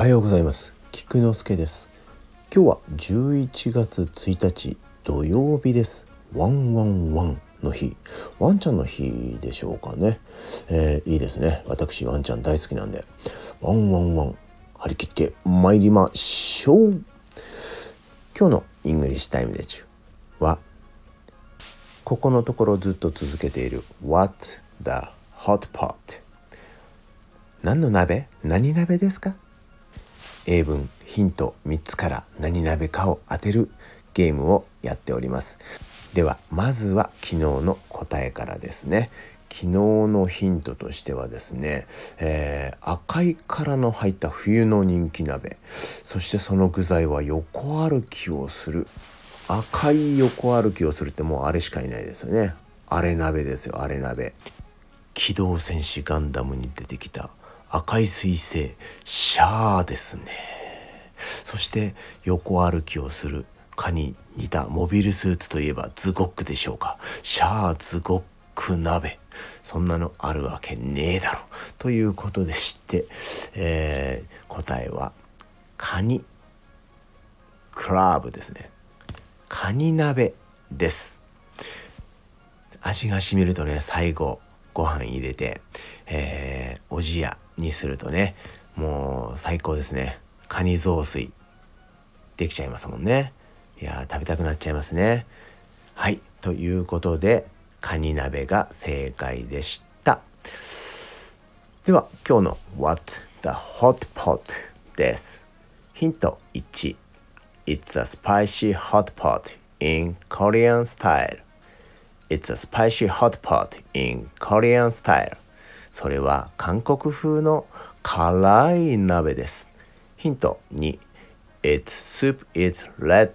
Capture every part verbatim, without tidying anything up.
はようございます。菊之助です。今日はじゅういちがつついたち土曜日です。ワンワンワンの日、ワンちゃんの日でしょうかね。えー、いいですね。私ワンちゃん大好きなんで、ワンワンワン張り切って参りましょう。今日のイングリッシュタイムでちゅは、ここのところずっと続けている What's the hot pot？ 何の鍋？何鍋ですか？英文ヒントみっつから何鍋かを当てるゲームをやっております。ではまずは昨日の答えからですね。昨日のヒントとしてはですね、えー、赤い殻の入った冬の人気鍋、そしてその具材は横歩きをする。赤い横歩きをするってもうあれしかいないですよね。あれ鍋ですよ、あれ鍋。機動戦士ガンダムに出てきた赤い彗星シャアですね。そして横歩きをする蚊に似たモビルスーツといえばズゴックでしょうか。シャアズゴック鍋、そんなのあるわけねえだろということでして、えー、答えはカニクラブですね。カニ鍋です。味が染みるとね、最後ご飯入れて、えー、おじやにするとね、もう最高ですね。カニ雑炊できちゃいますもんね。いやー、食べたくなっちゃいますね。はい、ということでカニ鍋が正解でした。では今日の What the hot pot です。ヒントいち、 It's a spicy hot pot in Korean style。It's a spicy hot pot in Korean style。 それは韓国風の辛い鍋です。ヒントに、 Its soup is red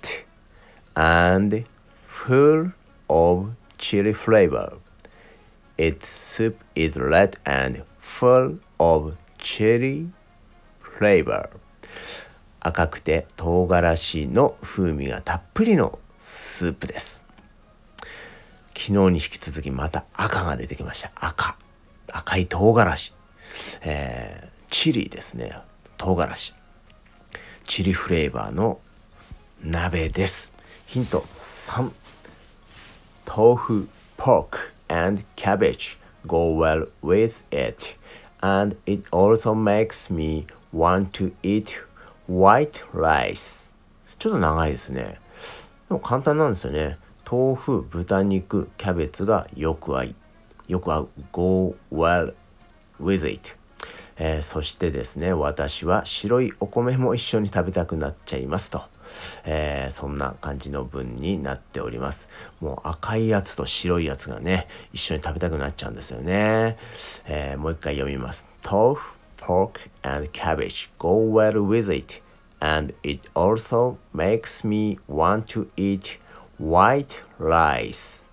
and full of chili flavor。 Its soup is red and full of chili flavor。 赤くて唐辛子の風味がたっぷりのスープです。昨日に引き続きまた赤が出てきました。赤、赤い唐辛子、えー、チリですね。唐辛子、チリフレーバーの鍋です。ヒントさん、豆腐 pork and cabbage go well with it and it also makes me want to eat white rice。 ちょっと長いですね。でも簡単なんですよね。豆腐、豚肉、キャベツがよく合い、よく合う go well with it、えー、そしてですね、私は白いお米も一緒に食べたくなっちゃいますと、えー、そんな感じの文になっております。もう赤いやつと白いやつがね、一緒に食べたくなっちゃうんですよね。えー、もう一回読みます。豆腐 pork and cabbage go well with it and it also makes me want to eat white rice。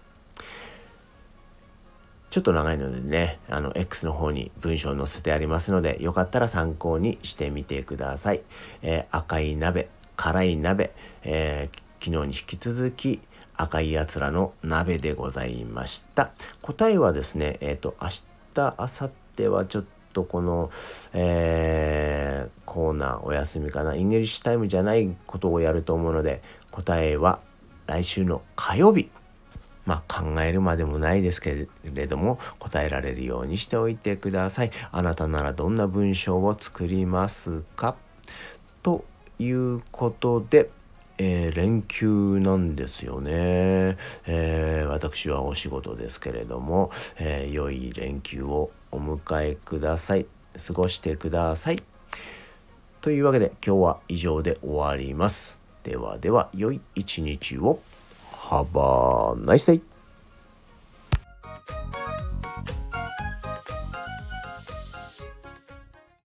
ちょっと長いのでね、あの X の方に文章を載せてありますので、よかったら参考にしてみてください。えー、赤い鍋、辛い鍋、えー、昨日に引き続き赤いやつらの鍋でございました。答えはですね、えっと明日明後日はちょっとこの、えー、コーナーお休みかな。イングリッシュタイムじゃないことをやると思うので、答えは来週の火曜日、まあ考えるまでもないですけれども答えられるようにしておいてください。あなたならどんな文章を作りますか？ということで、えー、連休なんですよね。えー、私はお仕事ですけれども、えー、良い連休をお迎えください。過ごしてください。というわけで今日は以上で終わります。ではでは良い一日を。Have a nice day!